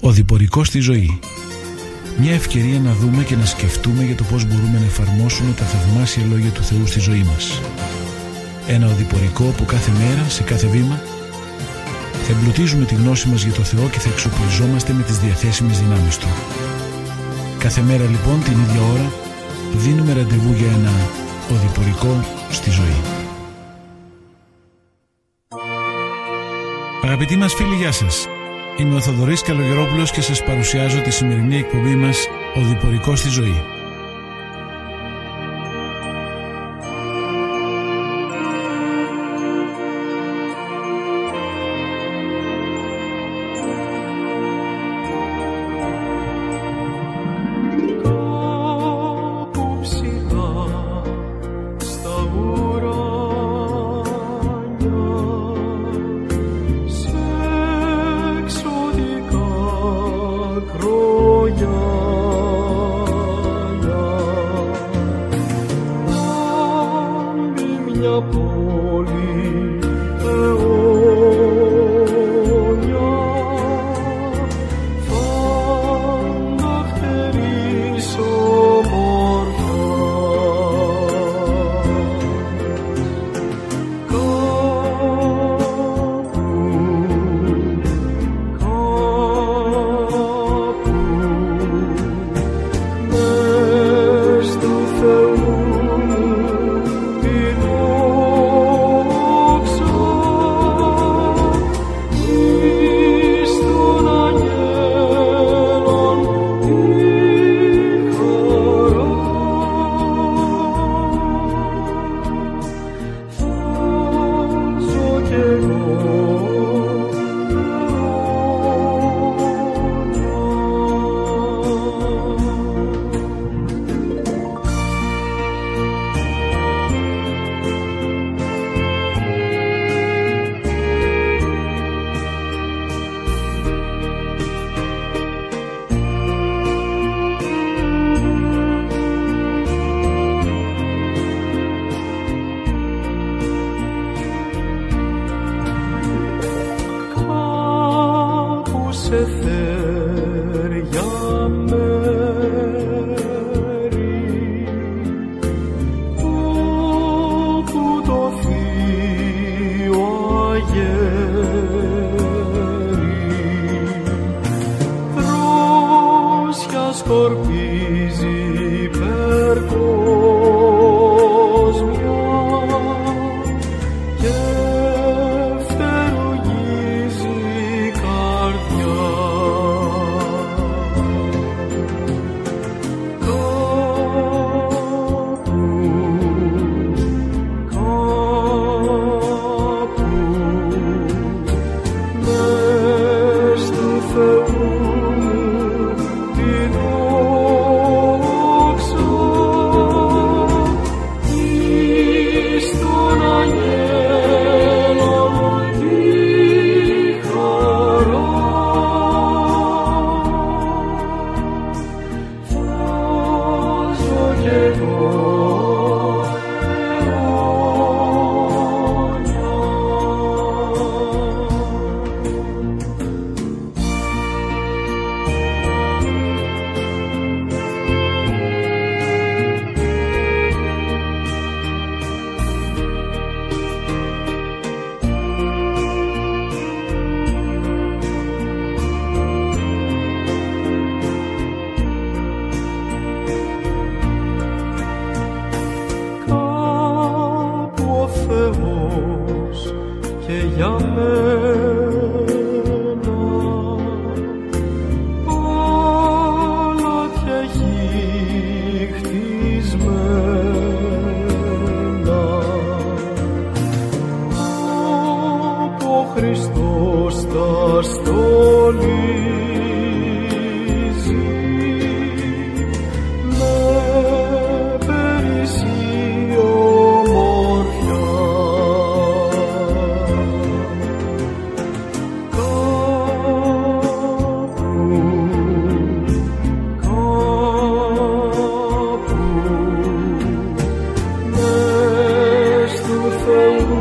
Οδηπορικό στη ζωή. Μια ευκαιρία να δούμε και να σκεφτούμε για το πώς μπορούμε να εφαρμόσουμε τα θαυμάσια λόγια του Θεού στη ζωή μας. Ένα οδηπορικό που κάθε μέρα, σε κάθε βήμα, θα εμπλουτίζουμε τη γνώση μας για το Θεό και θα εξοπλιζόμαστε με τις διαθέσιμες δυνάμεις Του. Κάθε μέρα λοιπόν την ίδια ώρα δίνουμε ραντεβού για ένα οδηπορικό στη ζωή. Αγαπητοί μας φίλοι, γεια σας. Είμαι ο Θοδωρής Καλογερόπουλος και σας παρουσιάζω τη σημερινή εκπομπή μας «Οδηπορικό στη ζωή».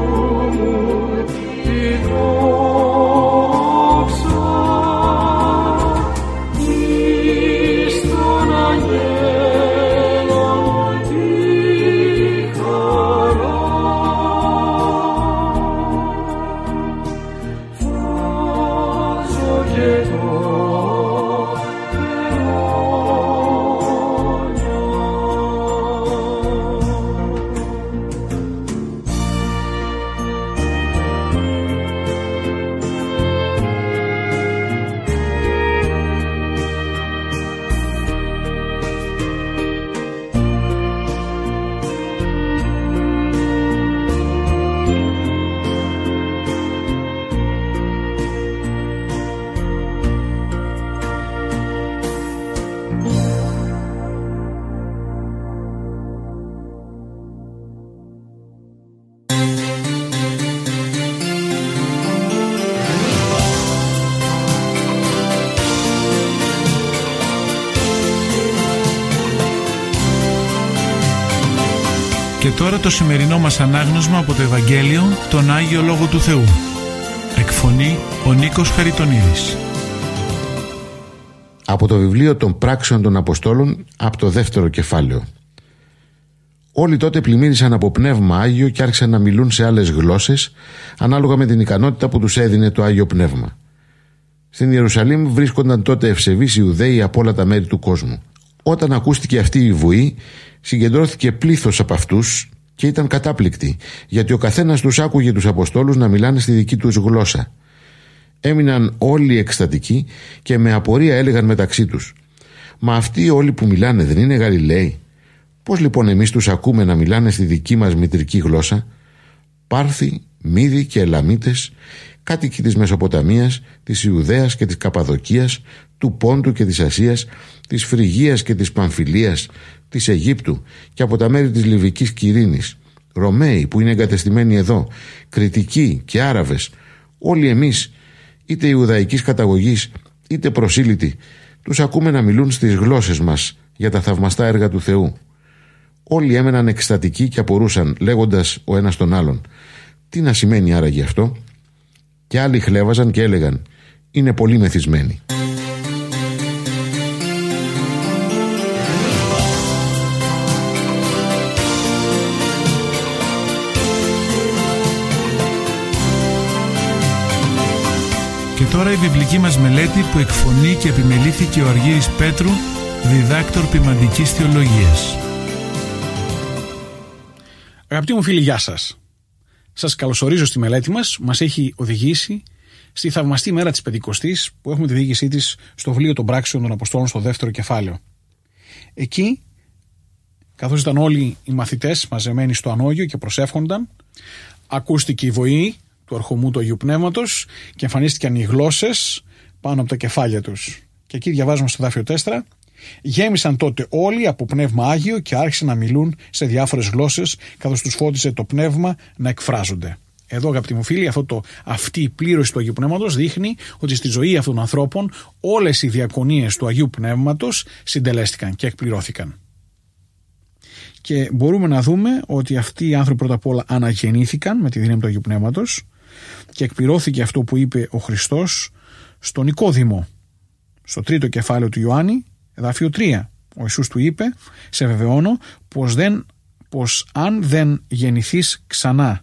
Τη δόξα Και τώρα το σημερινό μας ανάγνωσμα από το Ευαγγέλιο, τον Άγιο Λόγο του Θεού. Εκφωνεί ο Νίκος Χαριτονίδης. Από το βιβλίο των Πράξεων των Αποστόλων, από το 2ο κεφάλαιο. Όλοι τότε πλημμύρισαν από Πνεύμα Άγιο και άρχισαν να μιλούν σε άλλες γλώσσες, ανάλογα με την ικανότητα που τους έδινε το Άγιο Πνεύμα. Στην Ιερουσαλήμ βρίσκονταν τότε ευσεβείς Ιουδαίοι από όλα τα μέρη του κόσμου. Όταν ακούστηκε αυτή η βουή, συγκεντρώθηκε πλήθος από αυτούς και ήταν κατάπληκτοι, γιατί ο καθένας τους άκουγε τους Αποστόλους να μιλάνε στη δική τους γλώσσα. Έμειναν όλοι εκστατικοί και με απορία έλεγαν μεταξύ τους: «Μα αυτοί όλοι που μιλάνε δεν είναι Γαλιλαίοι? Πώς λοιπόν εμείς τους ακούμε να μιλάνε στη δική μας μητρική γλώσσα?» Πάρθοι, Μίδοι και Ελαμίτες, κάτοικοι της Μεσοποταμίας, της Ιουδαίας και της Καπαδοκίας, του Πόντου και της Ασίας, της Φρυγίας και της Παμφιλίας, της Αιγύπτου και από τα μέρη της Λιβικής Κυρίνης, Ρωμαίοι που είναι εγκατεστημένοι εδώ, Κρητικοί και Άραβες, όλοι εμείς, είτε Ιουδαϊκής καταγωγής είτε προσήλυτοι, τους ακούμε να μιλούν στις γλώσσες μας για τα θαυμαστά έργα του Θεού. Όλοι έμεναν εκστατικοί και απορούσαν, λέγοντας ο ένας τον άλλον: «Τι να σημαίνει άραγε αυτό?» Και άλλοι χλέβαζαν και έλεγαν: «Είναι πολύ μεθυσμένοι». Και τώρα η βιβλική μας μελέτη που εκφωνεί και επιμελήθηκε ο Αργύρης Πέτρου, διδάκτορ ποιμαντικής θεολογίας. Αγαπητοί μου φίλοι, γεια σας. Σας καλωσορίζω στη μελέτη μας. Μας έχει οδηγήσει στη θαυμαστή μέρα της Πεντηκοστής, που έχουμε τη διήγησή της στο βιβλίο των Πράξεων των Αποστόλων στο 2ο κεφάλαιο. Εκεί, καθώς ήταν όλοι οι μαθητές μαζεμένοι στο ανώγιο και προσεύχονταν, ακούστηκε η βοή του αρχομού του Αγίου Πνεύματος και εμφανίστηκαν οι γλώσσες πάνω από τα κεφάλια τους. Και εκεί διαβάζουμε στο δάφιο 4: «Γέμισαν τότε όλοι από Πνεύμα Άγιο και άρχισαν να μιλούν σε διάφορες γλώσσες, καθώς τους φώτιζε το Πνεύμα να εκφράζονται». Εδώ, αγαπητοί μου φίλοι, αυτή η πλήρωση του Αγίου Πνεύματος δείχνει ότι στη ζωή αυτών των ανθρώπων όλες οι διακονίες του Αγίου Πνεύματος συντελέστηκαν και εκπληρώθηκαν. Και μπορούμε να δούμε ότι αυτοί οι άνθρωποι πρώτα απ' όλα αναγεννήθηκαν με τη δύναμη του Αγίου Πνεύματος και εκπληρώθηκε αυτό που είπε ο Χριστός στον Νικόδημο, στο 3ο κεφάλαιο του Ιωάννη, εδάφιο 3. Ο Ιησούς του είπε: «Σε βεβαιώνω πως αν δεν γεννηθείς ξανά,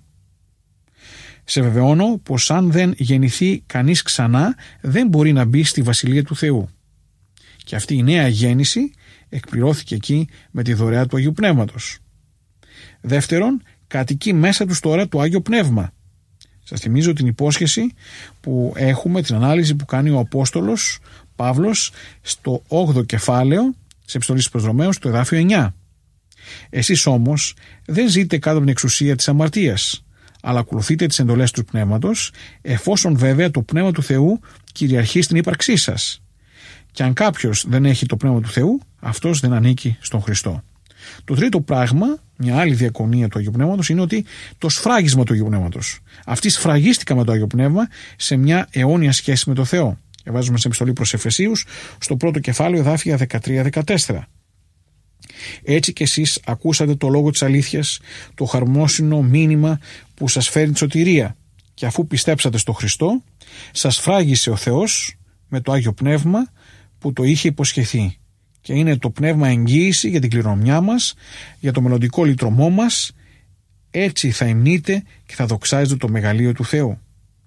σε βεβαιώνω πως αν δεν γεννηθεί κανείς ξανά, δεν μπορεί να μπει στη Βασιλεία του Θεού». Και αυτή η νέα γέννηση εκπληρώθηκε εκεί με τη δωρεά του Αγίου Πνεύματος. Δεύτερον, κατοικεί μέσα τους τώρα το Άγιο Πνεύμα. Σας θυμίζω την υπόσχεση που έχουμε, την ανάλυση που κάνει ο Απόστολος Παύλος στο 8ο κεφάλαιο της Επιστολής προς Ρωμαίους, το εδάφιο 9. «Εσείς όμως δεν ζείτε κάτω από την εξουσία της αμαρτίας, αλλά ακολουθείτε τις εντολές του Πνεύματος, εφόσον βέβαια το Πνεύμα του Θεού κυριαρχεί στην ύπαρξή σας. Και αν κάποιος δεν έχει το Πνεύμα του Θεού, αυτός δεν ανήκει στον Χριστό». Το τρίτο πράγμα, μια άλλη διακονία του Αγίου Πνεύματος, είναι ότι το σφράγισμα του Αγίου Πνεύματος. Αυτοί σφραγίστηκαν με το Άγιο Πνεύμα σε μια αιώνια σχέση με το Θεό. Διαβάζουμε σε επιστολή προς Εφεσίους, στο 1ο κεφάλαιο, εδάφια 13-14. «Έτσι κι εσείς ακούσατε το λόγο της αλήθειας, το χαρμόσυνο μήνυμα που σας φέρνει τη σωτηρία, και αφού πιστέψατε στο Χριστό, σας φράγισε ο Θεός με το Άγιο Πνεύμα που το είχε υποσχεθεί, και είναι το πνεύμα εγγύηση για την κληρονομιά μας, για το μελλοντικό λυτρωμό μας. Έτσι θα υμνείτε και θα δοξάζετε το μεγαλείο του Θεού».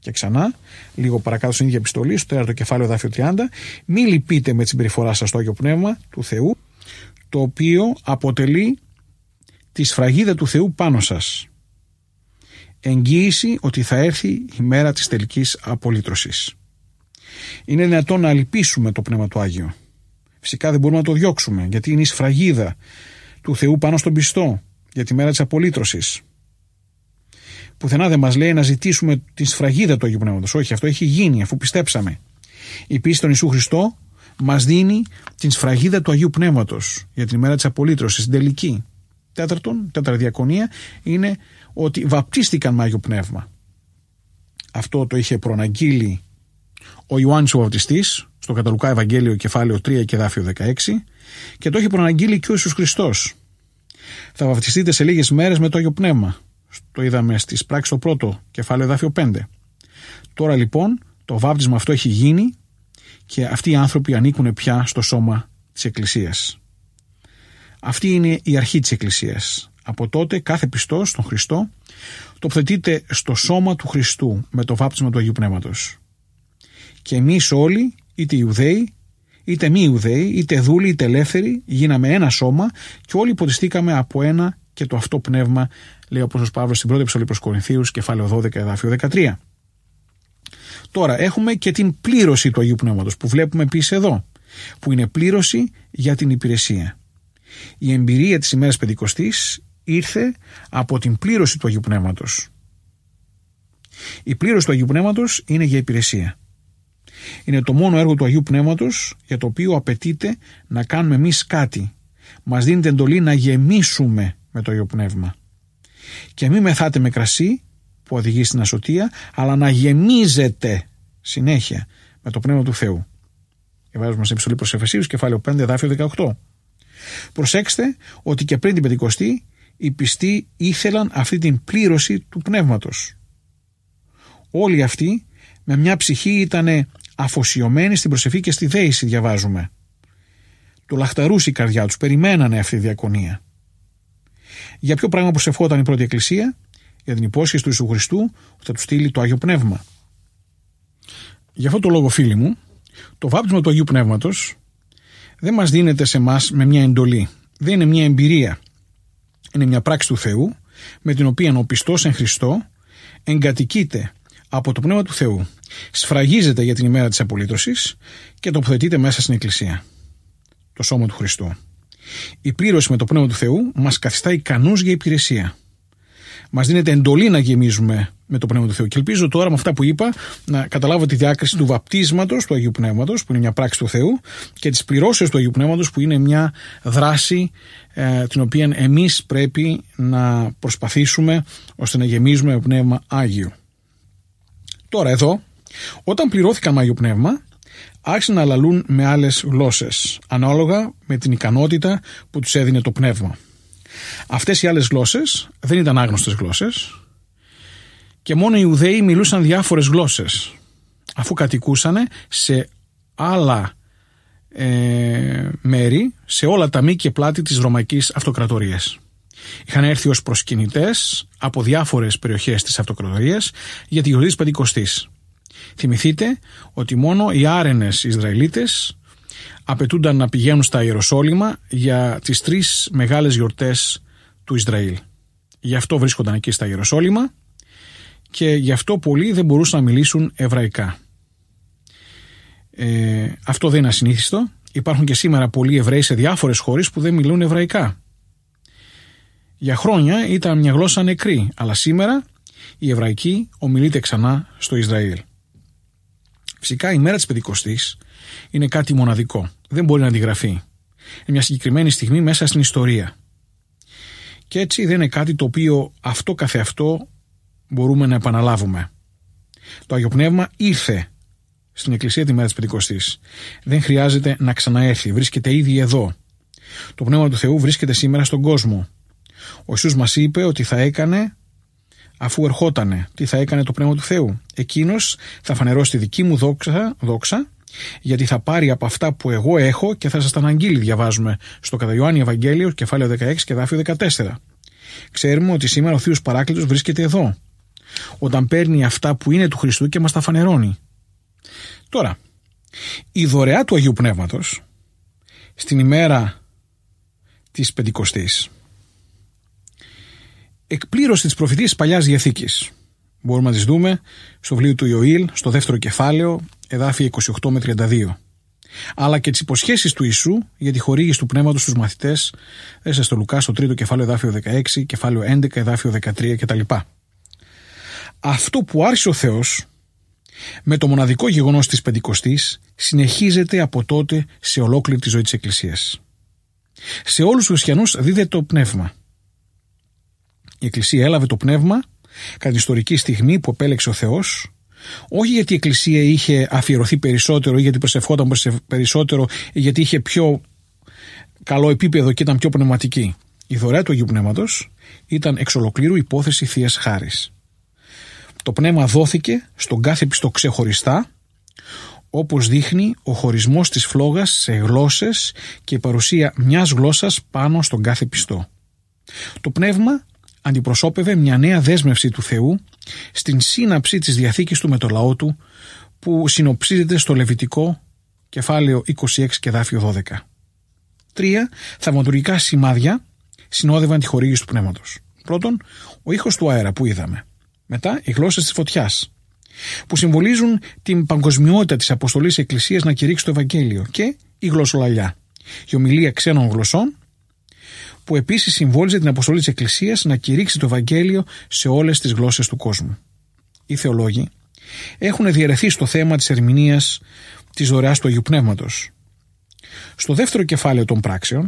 Και ξανά, λίγο παρακάτω στην ίδια επιστολή, στο 4ο κεφάλαιο, εδάφιο 30, μη λυπείτε με τη συμπεριφορά σας στο Άγιο Πνεύμα του Θεού, το οποίο αποτελεί τη σφραγίδα του Θεού πάνω σας. Εγγύηση ότι θα έρθει η μέρα της τελικής απολύτρωσης. Είναι δυνατόν να λυπήσουμε το Πνεύμα του Άγιο. Φυσικά δεν μπορούμε να το διώξουμε, γιατί είναι η σφραγίδα του Θεού πάνω στον πιστό για τη μέρα της απολύτρωσης. Πουθενά δεν μας λέει να ζητήσουμε τη σφραγίδα του Αγίου Πνεύματος. Όχι, αυτό έχει γίνει αφού πιστέψαμε. Η πίστη στον Ιησού Χριστό μας δίνει την σφραγίδα του Αγίου Πνεύματος για την ημέρα της απολύτρωσης, την τελική. Τέταρτη διακονία είναι ότι βαπτίστηκαν με Άγιο Πνεύμα. Αυτό το είχε προαναγγείλει ο Ιωάννης ο Βαπτιστής στο κατά Λουκά Ευαγγέλιο κεφάλαιο 3 και εδάφιο 16 και το είχε προαναγγείλει και ο Ιησούς Χριστός. Θα βαπτιστείτε σε λίγες μέρες με το Άγιο Πνεύμα. Το είδαμε στις πράξεις το πρώτο κεφάλαιο εδάφιο 5. Τώρα λοιπόν το βάπτισμα αυτό έχει γίνει και αυτοί οι άνθρωποι ανήκουν πια στο σώμα της Εκκλησίας. Αυτή είναι η αρχή της Εκκλησίας. Από τότε κάθε πιστός στον Χριστό τοποθετείται στο σώμα του Χριστού με το βάπτισμα του Αγίου Πνεύματος. Και εμείς όλοι, είτε Ιουδαίοι, είτε μη Ιουδαίοι, είτε δούλοι, είτε ελεύθεροι, γίναμε ένα σώμα και όλοι ποτιστήκαμε από ένα και το αυτό πνεύμα, λέει ο Απόστολος Παύλος στην πρώτη επιστολή προς Κορινθίους, κεφάλαιο 12, εδάφιο 13. Τώρα έχουμε και την πλήρωση του Αγίου Πνεύματος που βλέπουμε επίσης εδώ, που είναι πλήρωση για την υπηρεσία. Η εμπειρία της ημέρας Πεντηκοστής ήρθε από την πλήρωση του Αγίου Πνεύματος. Η πλήρωση του Αγίου Πνεύματος είναι για υπηρεσία. Είναι το μόνο έργο του Αγίου Πνεύματος για το οποίο απαιτείται να κάνουμε εμείς κάτι. Μας δίνεται εντολή να γεμίσουμε με το Αγίο Πνεύμα. Και μην μεθάτε με κρασί που οδηγεί στην ασωτεία, αλλά να γεμίζετε συνέχεια με το Πνεύμα του Θεού. Διαβάζουμε στην επιστολή προς Εφεσίους, κεφάλαιο 5, εδάφιο 18. Προσέξτε ότι και πριν την Πεντηκοστή οι πιστοί ήθελαν αυτή την πλήρωση του Πνεύματος. Όλοι αυτοί με μια ψυχή ήταν αφοσιωμένοι στην προσευχή και στη δέηση, διαβάζουμε. Το λαχταρούσε η καρδιά τους, περιμένανε αυτή τη διακονία. Για ποιο πράγμα προσευχόταν η πρώτη Εκκλησία? Για την υπόσχεση του Ιησού Χριστού ότι θα του στείλει το Άγιο Πνεύμα. Γι' αυτό το λόγο, φίλοι μου, το βάπτισμα του Αγίου Πνεύματος δεν μας δίνεται σε εμάς με μια εντολή. Δεν είναι μια εμπειρία. Είναι μια πράξη του Θεού με την οποία ο πιστός εν Χριστώ εγκατοικείται από το Πνεύμα του Θεού, σφραγίζεται για την ημέρα της απολύτρωσης και τοποθετείται μέσα στην Εκκλησία, το σώμα του Χριστού. Η πλήρωση με το Πνεύμα του Θεού μας καθιστά ικανούς για υπηρεσία. Μας δίνεται εντολή να γεμίζουμε με το Πνεύμα του Θεού. Και ελπίζω τώρα με αυτά που είπα να καταλάβω τη διάκριση του βαπτίσματος του Αγίου Πνεύματος, που είναι μια πράξη του Θεού, και της πληρώσεως του Αγίου Πνεύματος, που είναι μια δράση την οποία εμείς πρέπει να προσπαθήσουμε ώστε να γεμίζουμε με Πνεύμα Άγιο. Τώρα εδώ, όταν πληρώθηκαν με Άγιο Πνεύμα, άρχισαν να λαλούν με άλλες γλώσσες, ανάλογα με την ικανότητα που τους έδινε το Πνεύμα. Αυτές οι άλλες γλώσσες δεν ήταν άγνωστες γλώσσες και μόνο οι Ιουδαίοι μιλούσαν διάφορες γλώσσες, αφού κατοικούσαν σε άλλα μέρη, σε όλα τα μήκη και πλάτη της Ρωμαϊκής Αυτοκρατορίας. Είχαν έρθει ως προσκυνητές από διάφορες περιοχές της Αυτοκρατορίας για τη γιορτή της Πεντηκοστής. Θυμηθείτε ότι μόνο οι άρενες Ισραηλίτες απαιτούνταν να πηγαίνουν στα Ιεροσόλυμα για τις 3 μεγάλες γιορτές του Ισραήλ. Γι' αυτό βρίσκονταν εκεί στα Ιεροσόλυμα και γι' αυτό πολλοί δεν μπορούσαν να μιλήσουν εβραϊκά. Αυτό δεν είναι ασυνήθιστο. Υπάρχουν και σήμερα πολλοί Εβραίοι σε διάφορες χώρες που δεν μιλούν εβραϊκά. Για χρόνια ήταν μια γλώσσα νεκρή, αλλά σήμερα η εβραϊκή ομιλείται ξανά στο Ισραήλ. Φυσικά η μέρα της Πεντηκοστής είναι κάτι μοναδικό. Δεν μπορεί να αντιγραφεί. Είναι μια συγκεκριμένη στιγμή μέσα στην ιστορία. Και έτσι δεν είναι κάτι το οποίο αυτό καθεαυτό μπορούμε να επαναλάβουμε. Το Άγιο Πνεύμα ήρθε στην Εκκλησία τη μέρα της Πεντηκοστής. Δεν χρειάζεται να ξαναέρθει. Βρίσκεται ήδη εδώ. Το Πνεύμα του Θεού βρίσκεται σήμερα στον κόσμο. Ο Ιησούς μας είπε ότι θα έκανε αφού ερχότανε. Τι θα έκανε το Πνεύμα του Θεού? Εκείνος θα φανερώσει τη δική μου δόξα, γιατί θα πάρει από αυτά που εγώ έχω και θα σας τα αναγγείλει, διαβάζουμε στο κατά Ιωάννη Ευαγγέλιο, κεφάλαιο 16 και εδάφιο 14. Ξέρουμε ότι σήμερα ο Θείος Παράκλητος βρίσκεται εδώ. όταν παίρνει αυτά που είναι του Χριστού και μας τα φανερώνει. Τώρα, η δωρεά του Αγίου Πνεύματος στην ημέρα της Πεντηκοστής εκπλήρωσε τις προφητείες της Παλιάς Διαθήκης. Μπορούμε να τις δούμε στο βιβλίο του Ιωήλ, στο 2ο κεφάλαιο, εδάφια 28 με 32. Αλλά και τις υποσχέσεις του Ιησού για τη χορήγηση του πνεύματος στους μαθητές, στο Λουκά, στο 3ο κεφάλαιο, εδάφιο 16, κεφάλαιο 11, εδάφιο 13 κτλ. Αυτό που άρχισε ο Θεός με το μοναδικό γεγονός της Πεντηκοστής συνεχίζεται από τότε σε ολόκληρη τη ζωή της Εκκλησίας. Σε όλους τους χριστιανούς δίδεται το πνεύμα. Η Εκκλησία έλαβε το πνεύμα κατά την ιστορική στιγμή που επέλεξε ο Θεός, όχι γιατί η Εκκλησία είχε αφιερωθεί περισσότερο ή γιατί προσευχόταν περισσότερο ή γιατί είχε πιο καλό επίπεδο και ήταν πιο πνευματική. Η δωρεά του Αγίου Πνεύματος ήταν εξ ολοκλήρου υπόθεση Θείας Χάρης. Το πνεύμα δόθηκε στον κάθε πιστό ξεχωριστά, όπως δείχνει ο χωρισμός της φλόγας σε γλώσσες και η παρουσία μιας γλώσσας πάνω στον κάθε πιστό. Το πνεύμα αντιπροσώπευε μια νέα δέσμευση του Θεού στην σύναψη της Διαθήκης του με το λαό του, που συνοψίζεται στο Λεβιτικό κεφάλαιο 26 και εδάφιο 12. 3 θαυματουργικά σημάδια συνόδευαν τη χορήγηση του πνεύματος. Πρώτον, ο ήχος του αέρα που είδαμε. Μετά, οι γλώσσες της φωτιάς, που συμβολίζουν την παγκοσμιότητα της αποστολής Εκκλησίας να κηρύξει το Ευαγγέλιο, και η γλωσσολαλιά, η ομιλία ξένων γλωσσών, που επίσης συμβόλιζε την αποστολή της Εκκλησίας να κηρύξει το Ευαγγέλιο σε όλες τις γλώσσες του κόσμου. Οι θεολόγοι έχουν διαιρεθεί στο θέμα της ερμηνείας της δωρεάς του Αγίου Πνεύματος. Στο 2ο κεφάλαιο των πράξεων,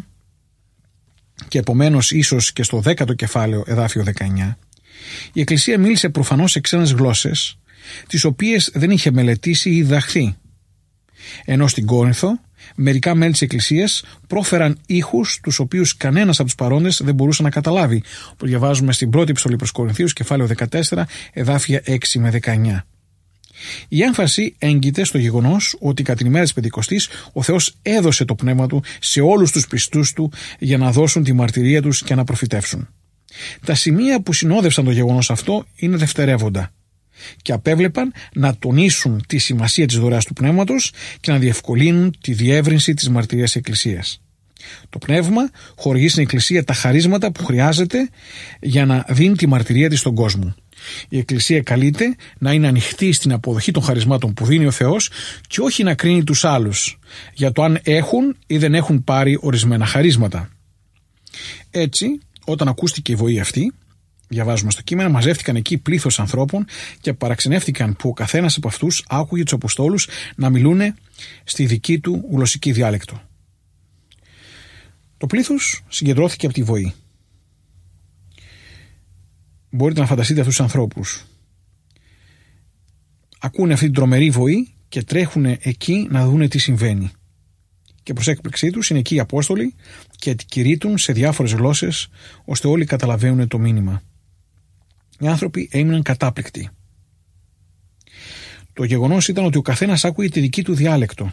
και επομένως ίσως και στο 10ο κεφάλαιο εδάφιο 19, η Εκκλησία μίλησε προφανώς σε ξένες γλώσσες, τις οποίες δεν είχε μελετήσει ή διδαχθεί. Ενώ στην Κόρινθο, μερικά μέλη της Εκκλησίας πρόφεραν ήχους τους οποίους κανένας από τους παρόντες δεν μπορούσε να καταλάβει, που διαβάζουμε στην πρώτη επιστολή προς Κορινθίους, κεφάλαιο 14, εδάφια 6 με 19. Η έμφαση έγκυται στο γεγονός ότι κατά την ημέρα της Πεντηκοστής ο Θεός έδωσε το πνεύμα του σε όλους τους πιστούς του για να δώσουν τη μαρτυρία τους και να προφητεύσουν. Τα σημεία που συνόδευσαν το γεγονός αυτό είναι δευτερεύοντα και απέβλεπαν να τονίσουν τη σημασία της δωρεάς του πνεύματος και να διευκολύνουν τη διεύρυνση της μαρτυρίας της Εκκλησίας. Το πνεύμα χορηγεί στην Εκκλησία τα χαρίσματα που χρειάζεται για να δίνει τη μαρτυρία της στον κόσμο. Η Εκκλησία καλείται να είναι ανοιχτή στην αποδοχή των χαρισμάτων που δίνει ο Θεός και όχι να κρίνει τους άλλους για το αν έχουν ή δεν έχουν πάρει ορισμένα χαρίσματα. Έτσι, όταν ακούστηκε η βοή αυτή, διαβάζουμε στο κείμενο, μαζεύτηκαν εκεί πλήθος ανθρώπων και παραξενεύτηκαν που ο καθένας από αυτούς άκουγε τους Αποστόλους να μιλούν στη δική του γλωσσική διάλεκτο. Το πλήθος συγκεντρώθηκε από τη βοή. Μπορείτε να φανταστείτε αυτούς τους ανθρώπους. Ακούνε αυτή την τρομερή βοή και τρέχουν εκεί να δούνε τι συμβαίνει. Και προς έκπληξή τους είναι εκεί οι Απόστολοι και κηρύττουν σε διάφορες γλώσσες ώστε όλοι καταλαβαίνουν το μήνυμα. Οι άνθρωποι έμειναν κατάπληκτοι. Το γεγονός ήταν ότι ο καθένας άκουγε τη δική του διάλεκτο.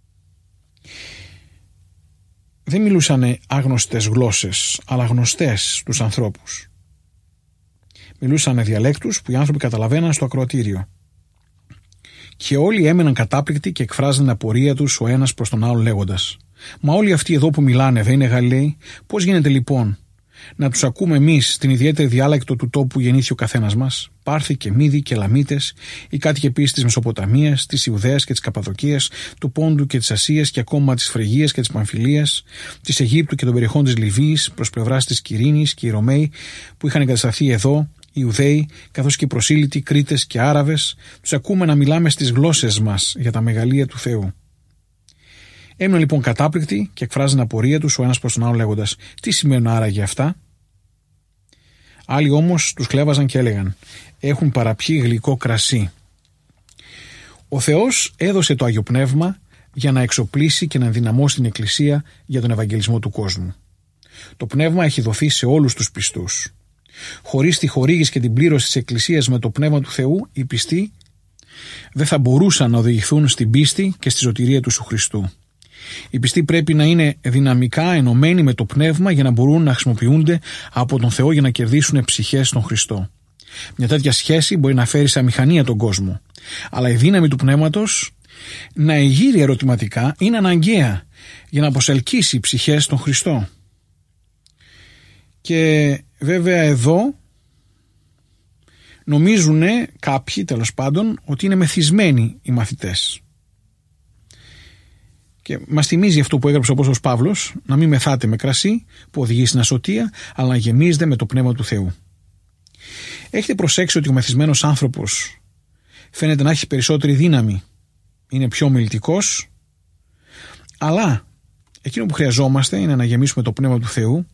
Δεν μιλούσαν άγνωστες γλώσσες, αλλά γνωστές στους ανθρώπους. Μιλούσαν διαλέκτους που οι άνθρωποι καταλαβαίναν στο ακροατήριο. Και όλοι έμεναν κατάπληκτοι και εκφράζαν την απορία τους ο ένας προς τον άλλον λέγοντας: «Μα όλοι αυτοί εδώ που μιλάνε δεν είναι Γαλιλαίοι? Πώς γίνεται λοιπόν να τους ακούμε εμείς στην ιδιαίτερη διάλεκτο του τόπου που γεννήθη ο καθένας μας? Πάρθοι και Μίδοι και Λαμίτες, οι κάτοικοι επίσης της Μεσοποταμίας, της Ιουδαίας και της Καπαδοκίας, του Πόντου και της Ασίας και ακόμα της Φρυγίας και της Παμφιλίας, της Αιγύπτου και των περιοχών της Λιβύης, προς πλευράς της Κυρίνης, και οι Ρωμαίοι που είχαν εγκατασταθεί εδώ, οι Ιουδαίοι, καθώς και οι προσήλυτοι, Κρήτες και Άραβες, τους ακούμε να μιλάμε στις γλώσσες μας για τα μεγαλεία του Θεού». Έμειναν λοιπόν κατάπληκτοι και εκφράζαν απορία τους ο ένας προς τον άλλο λέγοντας: «Τι σημαίνουν άραγε αυτά?» Άλλοι όμως τους κλέβαζαν και έλεγαν: «Έχουν παραπιεί γλυκό κρασί». Ο Θεός έδωσε το Άγιο Πνεύμα για να εξοπλίσει και να ενδυναμώσει την Εκκλησία για τον Ευαγγελισμό του κόσμου. Το Πνεύμα έχει δοθεί σε όλους τους πιστούς. Χωρίς τη χορήγηση και την πλήρωση της Εκκλησίας με το Πνεύμα του Θεού, οι πιστοί δεν θα μπορούσαν να οδηγηθούν στην πίστη και στη σωτηρία του Ιησού Χριστού. Οι πιστοί πρέπει να είναι δυναμικά ενωμένοι με το Πνεύμα για να μπορούν να χρησιμοποιούνται από τον Θεό για να κερδίσουν ψυχές στον Χριστό. Μια τέτοια σχέση μπορεί να φέρει σε αμηχανία τον κόσμο, αλλά η δύναμη του πνεύματος να εγείρει ερωτηματικά είναι αναγκαία για να προσελκύσει οι ψυχές των Χριστό. Και βέβαια εδώ νομίζουν κάποιοι, τέλος πάντων, ότι είναι μεθυσμένοι οι μαθητές. Και μας θυμίζει αυτό που έγραψε ο Απόστολος Παύλος, να μην μεθάτε με κρασί που οδηγεί στην ασωτεία, αλλά να γεμίζετε με το Πνεύμα του Θεού. Έχετε προσέξει ότι ο μεθυσμένος άνθρωπος φαίνεται να έχει περισσότερη δύναμη, είναι πιο ομιλητικός, αλλά εκείνο που χρειαζόμαστε είναι να γεμίσουμε το Πνεύμα του Θεού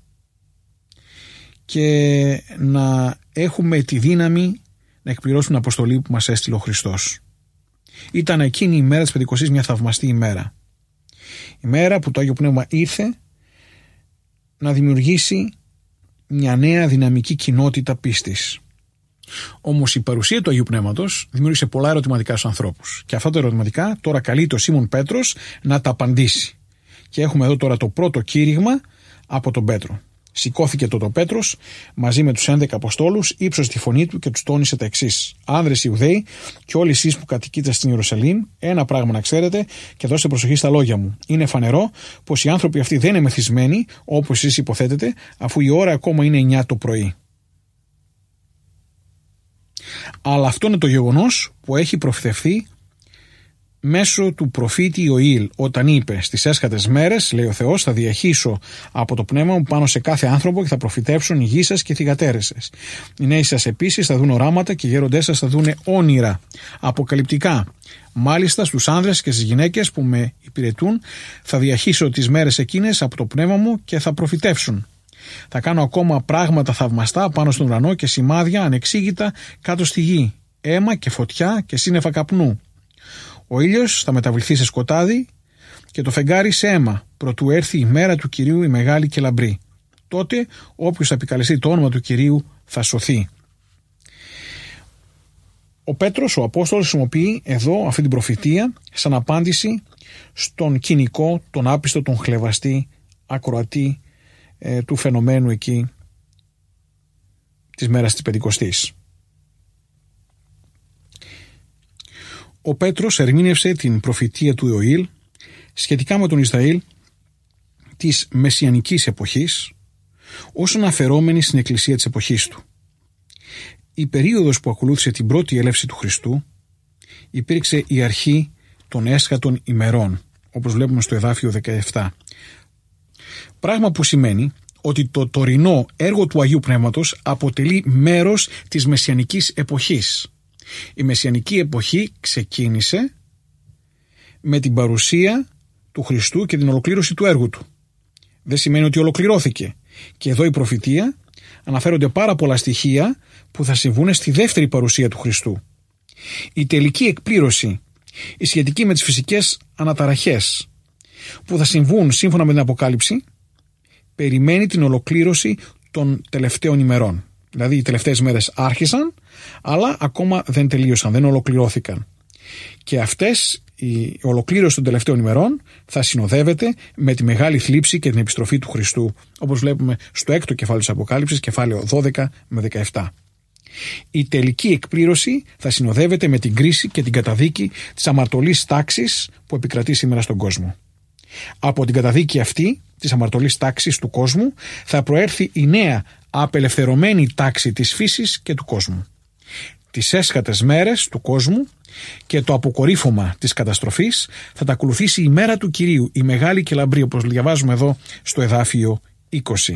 και να έχουμε τη δύναμη να εκπληρώσουμε την αποστολή που μας έστειλε ο Χριστός. Ήταν εκείνη η μέρα της Πεντηκοστής μια θαυμαστή ημέρα. Η μέρα που το Άγιο Πνεύμα ήρθε να δημιουργήσει μια νέα δυναμική κοινότητα πίστης. Όμως η παρουσία του Αγίου Πνεύματος δημιούργησε πολλά ερωτηματικά στους ανθρώπους. Και αυτά τα ερωτηματικά τώρα καλείται ο Σίμων Πέτρος να τα απαντήσει. Και έχουμε εδώ τώρα το πρώτο κήρυγμα από τον Πέτρο. Σηκώθηκε τότε ο Πέτρος μαζί με τους 11 Αποστόλους, ύψωσε τη φωνή του και τους τόνισε τα εξής: Άνδρες Ιουδαίοι και όλοι εσείς που κατοικείτε στην Ιερουσαλήμ, ένα πράγμα να ξέρετε και δώστε προσοχή στα λόγια μου. Είναι φανερό πως οι άνθρωποι αυτοί δεν είναι μεθυσμένοι όπως εσείς υποθέτετε, αφού η ώρα ακόμα είναι 9 το πρωί. Αλλά αυτό είναι το γεγονός που έχει προφητευθεί μέσω του προφήτη Ιωήλ, όταν είπε: στις έσχατες μέρες, λέει ο Θεός, θα διαχύσω από το πνεύμα μου πάνω σε κάθε άνθρωπο και θα προφητεύσουν οι γης σας και οι θυγατέρες σας. Οι νέοι σας επίσης θα δουν οράματα και οι γέροντές σας θα δουν όνειρα αποκαλυπτικά. Μάλιστα στους άνδρες και στις γυναίκες που με υπηρετούν θα διαχύσω τις μέρες εκείνες από το πνεύμα μου και θα προφητεύσουν. Θα κάνω ακόμα πράγματα θαυμαστά πάνω στον ουρανό και σημάδια ανεξήγητα κάτω στη γη, αίμα και φωτιά και σύννεφα καπνού. Ο ήλιος θα μεταβληθεί σε σκοτάδι και το φεγγάρι σε αίμα, προτού έρθει η μέρα του Κυρίου η μεγάλη και λαμπρή. Τότε όποιος θα επικαλεστεί το όνομα του Κυρίου θα σωθεί. Ο Πέτρος, ο Απόστολος, χρησιμοποιεί εδώ αυτή την προφητεία σαν απάντηση στον κοινικό, τον άπιστο, τον χλευαστή ακροατή του φαινομένου εκεί της μέρας της Πεντηκοστής. Ο Πέτρος ερμήνευσε την προφητεία του Ιωήλ σχετικά με τον Ισραήλ της μεσιανικής εποχής ως αναφερόμενη στην εκκλησία της εποχής του. Η περίοδος που ακολούθησε την πρώτη έλευση του Χριστού υπήρξε η αρχή των έσχατων ημερών, όπως βλέπουμε στο εδάφιο 17. Πράγμα που σημαίνει ότι το τωρινό έργο του Αγίου Πνεύματος αποτελεί μέρος της μεσιανικής εποχής. Η μεσιανική εποχή ξεκίνησε με την παρουσία του Χριστού και την ολοκλήρωση του έργου του. Δεν σημαίνει ότι ολοκληρώθηκε. Και εδώ η προφητεία αναφέρονται πάρα πολλά στοιχεία που θα συμβούν στη δεύτερη παρουσία του Χριστού. Η τελική εκπλήρωση, η σχετική με τις φυσικές αναταραχές που θα συμβούν σύμφωνα με την Αποκάλυψη, περιμένει την ολοκλήρωση των τελευταίων ημερών. Δηλαδή οι τελευταίες μέρες άρχισαν, αλλά ακόμα δεν τελείωσαν, δεν ολοκληρώθηκαν. Και αυτές η ολοκλήρωση των τελευταίων ημερών θα συνοδεύεται με τη μεγάλη θλίψη και την επιστροφή του Χριστού, όπως βλέπουμε στο 6ο κεφάλαιο της Αποκάλυψης, κεφάλαιο 12 με 17. Η τελική εκπλήρωση θα συνοδεύεται με την κρίση και την καταδίκη της αμαρτωλής τάξης που επικρατεί σήμερα στον κόσμο. Από την καταδίκη αυτή της αμαρτωλής τάξης του κόσμου θα προέρθει η νέα απελευθερωμένη τάξη της φύσης και του κόσμου. Τις έσχατες μέρες του κόσμου και το αποκορύφωμα της καταστροφής θα τα ακολουθήσει η μέρα του Κυρίου, η μεγάλη και λαμπρή, όπως διαβάζουμε εδώ στο εδάφιο 20.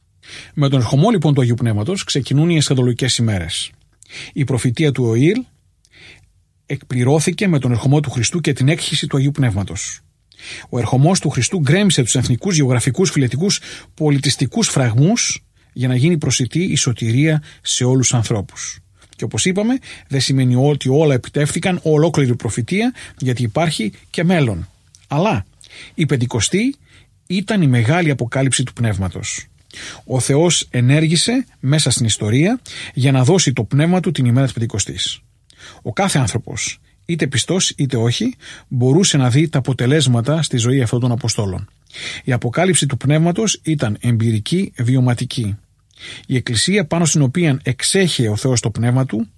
Με τον ερχομό λοιπόν του Αγίου Πνεύματος ξεκινούν οι εσχατολογικές ημέρες. Η προφητεία του Ιωήλ εκπληρώθηκε με τον ερχομό του Χριστού και την έκχυση του Αγίου Πνεύματος. Ο ερχομός του Χριστού γκρέμισε τους εθνικούς, γεωγραφικούς, φιλετικούς, πολιτιστικούς φραγμούς για να γίνει προσιτή η σωτηρία σε όλους τους ανθρώπους. Και όπως είπαμε, δεν σημαίνει ότι όλα επιτεύχθηκαν, ολόκληρη προφητεία, γιατί υπάρχει και μέλλον. Αλλά η Πεντηκοστή ήταν η μεγάλη αποκάλυψη του Πνεύματος. Ο Θεός ενέργησε μέσα στην ιστορία για να δώσει το Πνεύμα Του την ημέρα της Πεντηκοστής. Ο κάθε άνθρωπος, είτε πιστός είτε όχι, μπορούσε να δει τα αποτελέσματα στη ζωή αυτών των Αποστόλων. Η αποκάλυψη του Πνεύματος ήταν εμπειρική, βιωματική. Η Εκκλησία πάνω στην οποία εξέχε ο Θεός το πνεύμα του,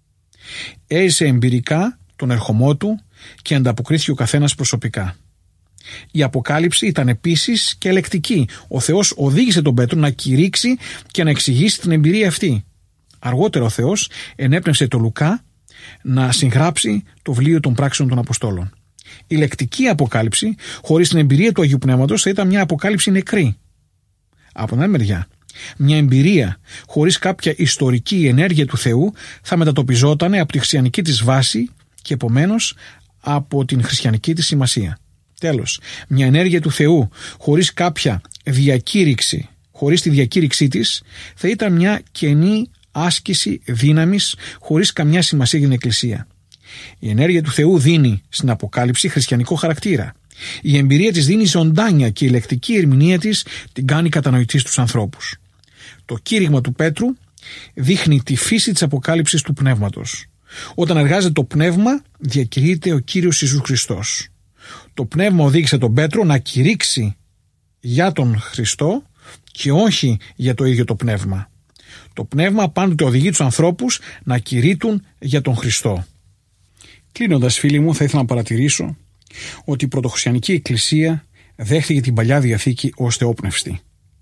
έζησε εμπειρικά τον ερχομό του και ανταποκρίθηκε ο καθένας προσωπικά. Η Αποκάλυψη ήταν επίσης και ελεκτική. Ο Θεός οδήγησε τον Πέτρο να κηρύξει και να εξηγήσει την εμπειρία αυτή. Αργότερα ο Θεός ενέπνευσε τον Λουκά να συγγράψει το βιβλίο των πράξεων των Αποστόλων. Η λεκτική Αποκάλυψη, χωρίς την εμπειρία του Αγίου Πνεύματος, θα ήταν μια Αποκάλυψη νεκρή. Από την άλλη μεριά, μια εμπειρία χωρίς κάποια ιστορική ενέργεια του Θεού θα μετατοπιζόταν από τη χριστιανική της βάση και επομένως από την χριστιανική της σημασία. Τέλος, μια ενέργεια του Θεού χωρίς κάποια διακήρυξη, χωρίς τη διακήρυξή της, θα ήταν μια κενή άσκηση δύναμης χωρίς καμιά σημασία για την Εκκλησία. Η ενέργεια του Θεού δίνει στην Αποκάλυψη χριστιανικό χαρακτήρα. Η εμπειρία της δίνει ζωντάνια και η λεκτική ερμηνεία της την κάνει κατανοητή στους ανθρώπους. Το κήρυγμα του Πέτρου δείχνει τη φύση της Αποκάλυψης του Πνεύματος. Όταν εργάζεται το Πνεύμα, διακηρύεται ο Κύριος Ιησούς Χριστός. Το Πνεύμα οδήγησε τον Πέτρο να κηρύξει για τον Χριστό και όχι για το ίδιο το Πνεύμα. Το Πνεύμα πάντοτε οδηγεί τους ανθρώπους να κηρύττουν για τον Χριστό. Κλείνοντας, φίλοι μου, θα ήθελα να παρατηρήσω ότι η πρωτοχριστιανική Εκκλησία δέχτηκε την Παλιά Διαθήκη ως θεόπνευστη.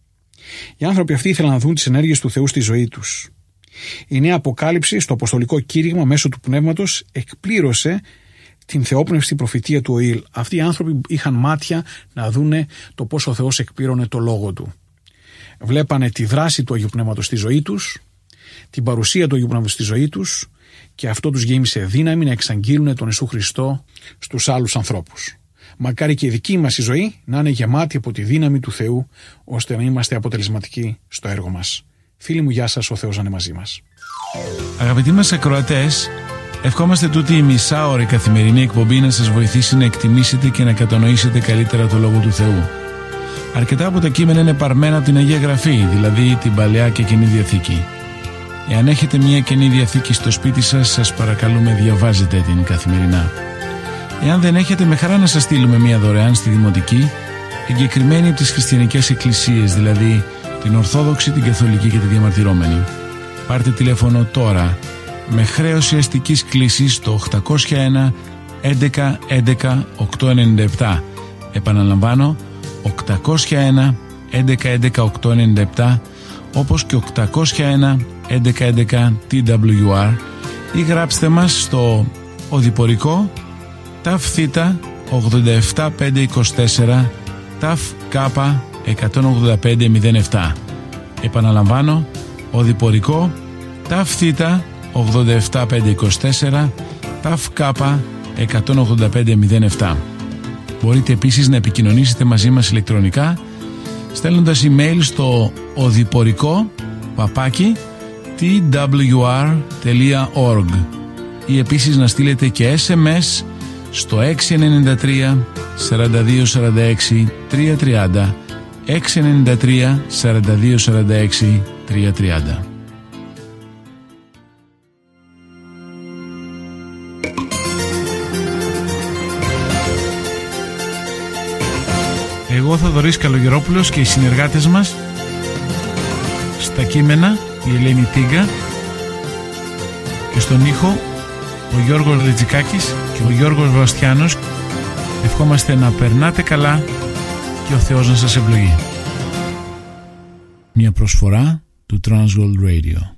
Οι άνθρωποι αυτοί ήθελαν να δουν τις ενέργειες του Θεού στη ζωή τους. Η Νέα Αποκάλυψη στο Αποστολικό Κήρυγμα μέσω του Πνεύματος εκπλήρωσε την θεόπνευστη προφητεία του Ιωήλ. Αυτοί οι άνθρωποι είχαν μάτια να δούνε το πώς ο Θεός εκπλήρωνε το λόγο του. Βλέπανε τη δράση του Αγίου Πνεύματος στη ζωή τους, την παρουσία του Αγίου Πνεύματος στη ζωή τους και αυτό τους γέμισε δύναμη να εξαγγείλουν τον Ιησού Χριστό στους άλλους ανθρώπους. Μακάρι και η δική μας η ζωή να είναι γεμάτη από τη δύναμη του Θεού, ώστε να είμαστε αποτελεσματικοί στο έργο μας. Φίλοι μου, γεια σας, ο Θεός να είναι μαζί μας. Αγαπητοί μας ακροατές, ευχόμαστε τούτη η μισάωρη καθημερινή εκπομπή να σας βοηθήσει να εκτιμήσετε και να κατανοήσετε καλύτερα το Λόγο του Θεού. Αρκετά από τα κείμενα είναι παρμένα από την Αγία Γραφή, δηλαδή την Παλαιά και Καινή Διαθήκη. Εάν έχετε μια Καινή Διαθήκη στο σπίτι σας, σας παρακαλούμε διαβάζετε την καθημερινά. Εάν δεν έχετε, με χαρά να σας στείλουμε μια δωρεάν στη Δημοτική, εγκεκριμένη από τις χριστιανικές εκκλησίες, δηλαδή την Ορθόδοξη, την Καθολική και τη Διαμαρτυρόμενη. Πάρτε τηλέφωνο τώρα με χρέωση αστικής κλήσης στο 801 11 11 897. Επαναλαμβάνω, 801 11 11 897, όπως και 801 11 11 TWR, ή γράψτε μας στο οδηπορικό ΤΑΦ Θ 87524 ΤΑΦ Κ 18507. Επαναλαμβάνω, οδηπορικό ΤΑΦ Θ 87524 ΤΑΦ Κ 18507. Μπορείτε επίσης να επικοινωνήσετε μαζί μας ηλεκτρονικά στέλνοντας email στο οδηπορικό@twr.org ή επίσης να στείλετε και SMS στο 693 42 46 330, 693 42 46 330. Εγώ, Θοδωρής Καλογερόπουλος, και οι συνεργάτες μας στα κείμενα, η Ελένη Τίγκα, και στον ήχο ο Γιώργος Λετζικάκης και ο Γιώργος Βραστιάνος, ευχόμαστε να περνάτε καλά και ο Θεός να σας ευλογεί. Μια προσφορά του Transworld Radio.